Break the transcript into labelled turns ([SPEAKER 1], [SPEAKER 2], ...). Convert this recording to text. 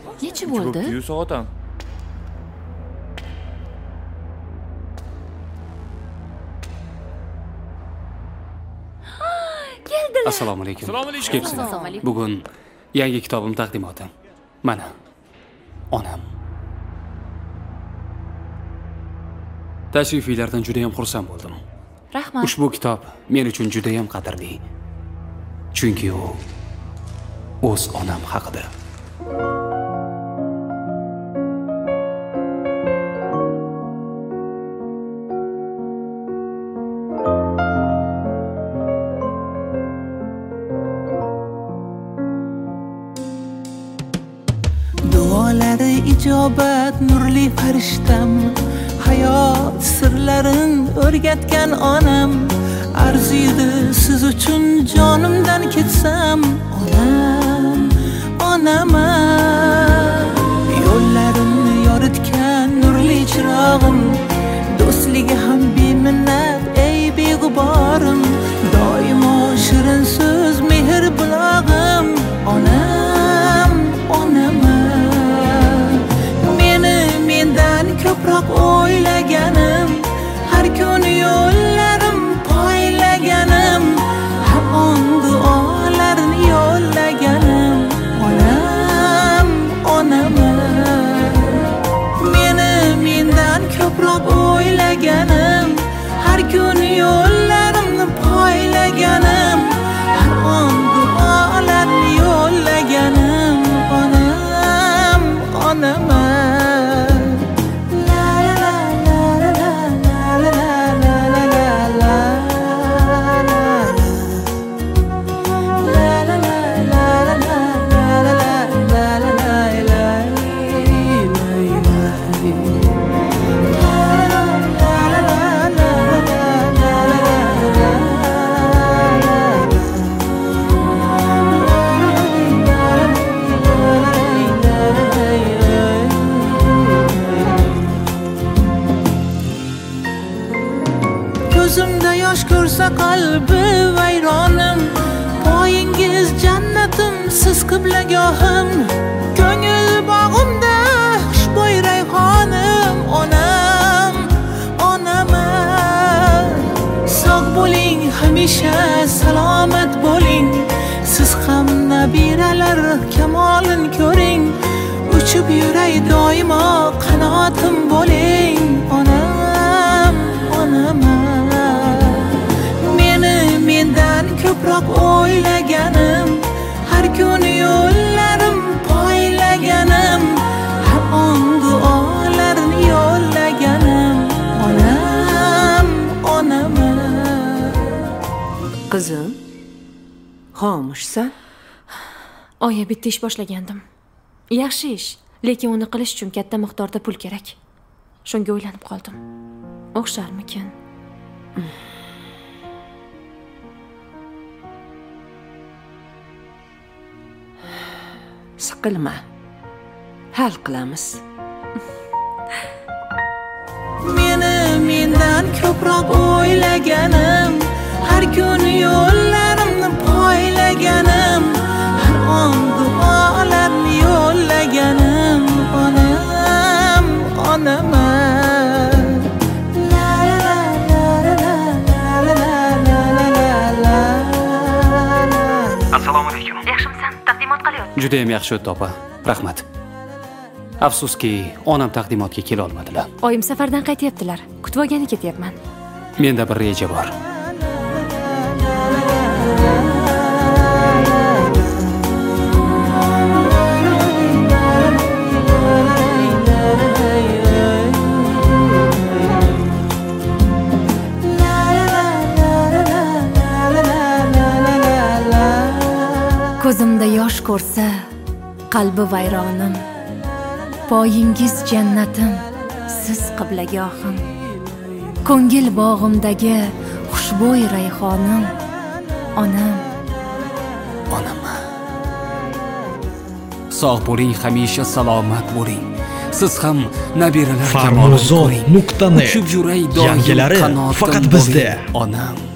[SPEAKER 1] Necha bo'ldi?
[SPEAKER 2] 100 soat ham.
[SPEAKER 1] Keldilar.
[SPEAKER 3] Assalomu alaykum.
[SPEAKER 2] Assalomu alaykum.
[SPEAKER 3] Xush kelibsizlar. Bugun yangi kitobim taqdimoti. Mana onam. Tashrifingizdan juda ham xursand bo'ldim.
[SPEAKER 1] Rahmat.
[SPEAKER 3] Ushbu kitob men uchun juda ham qadrli. Chunki u o'z onam haqida.
[SPEAKER 4] Duolari ijobat nurli farishtam, hayot sirlarin o'rgatgan onam. Arziydi siz uchun jonimdan ketsam, onam, onama. Yo'llarimni yoritgan nurli chirog'im, do'stligi ham beminnat ey beg'uborim. Doimo shirin so'z mehr bulog'im, onam, onama. Meni mendan ko'proq o'ylaganim, har kuni yo'llarim poylaganim, hamon duolarini yo'llaganim, onam, onama. Meni mendan ko'proq o'ylaganim, har kuni yo'llarimni poylaganim, hamon duolarini yo'llaganim, onam, onama. Ko'zimda yosh ko'rsa qalbi vayronim, poyingiz jannatim, siz qiblagohim. Ko'ngil bog'imda xushbo'y rayhonim, onam, onama. Sog' bo'ling, hamisha salomat bo'ling, siz ham nabiralar kamolin ko'ring. Uchib yuray doimo qanotim bo'ling, onam, onama. Mendan ko'proq o'ylaganim, har kuni yo'llarim poylaganim, hamon duolarini yo'llaganim, onam, onama.
[SPEAKER 5] Qizim, xomushsan?
[SPEAKER 1] Oya, bitta ish boshlagandim. Yaxshi ish, lekin uni qilish uchun katta miqdorda pul kerak. Shunga o'ylanib qoldim. O'xsharmikin?
[SPEAKER 5] Siqilma. Hal qilamiz.
[SPEAKER 4] Mendan ko'proq o'ylaganim, har kuni yo'llarimni poylaganim, hamon duolarimni yo'llaganim, onam, onama.
[SPEAKER 3] Assalomu alaykum.
[SPEAKER 1] Yaxshimisan? Taqdimot qilyapti.
[SPEAKER 3] Juda ham yaxshi o'tdi, opa. Rahmat. Afsuski, onam taqdimotga kela olmadilar.
[SPEAKER 1] Oyim safardan qaytyaptilar. Kutib olgani ketyapman.
[SPEAKER 3] Menda bir reja bor.
[SPEAKER 1] Ko'zimda yosh ko'rsa qalbi vayronim, poyingiz jannatim, siz qiblagohim. Ko'ngil bog'imdagi xushbo'y rayhonim, onam,
[SPEAKER 3] onama. Sog' bo'ling, hamisha salomat bo'ling. Siz ham nabiralar kamolini ko'ring.
[SPEAKER 6] Farmuzon.net
[SPEAKER 3] Uchib yuray doim
[SPEAKER 6] yangilari
[SPEAKER 3] qanotim
[SPEAKER 6] faqat bizda.
[SPEAKER 3] Onam.